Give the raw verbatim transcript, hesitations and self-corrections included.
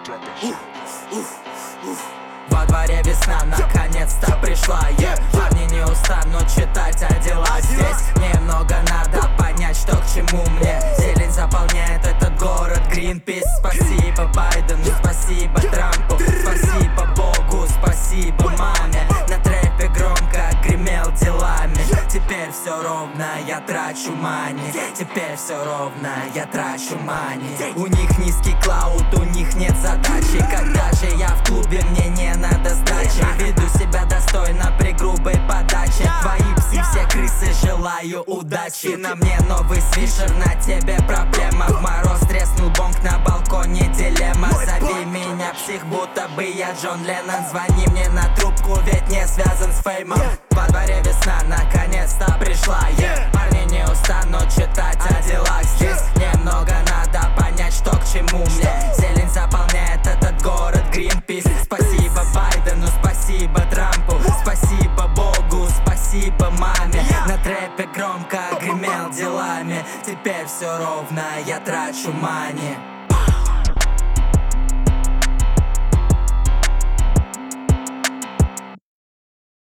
Во дворе весна наконец-то пришла, yeah. Парни не устанут читать о делах здесь. Немного надо понять, что к чему мне. Зелень заполняет этот город, Greenpeace. Спасибо Байдену, спасибо Трампу, спасибо Богу, спасибо маме. На трэпе громко гремел делами. Теперь все ровно, я трачу мани. Теперь все ровно, я трачу мани. У них низкий клауд, у них нет задачи. Когда же я в клубе, мне не надо сдачи. Веду себя достойно при грубой подаче. Твои псы все крысы, желаю удачи. На мне новый свишер, на тебе проблема. В мороз треснул бонг на балконе, дилемма. Зови меня псих, будто бы я Джон Леннон. Звони мне на трубку, ведь не связан с феймом. Во дворе весна наконец-то пришла, yeah. Парни не устанут читать о делах здесь. Немного надо понять, что к чему мне. Зелень заполняет этот город, Greenpeace. Спасибо Байдену, спасибо Трампу, спасибо Богу, спасибо маме. На трэпе громко гремел делами. Теперь все ровно, я трачу мани.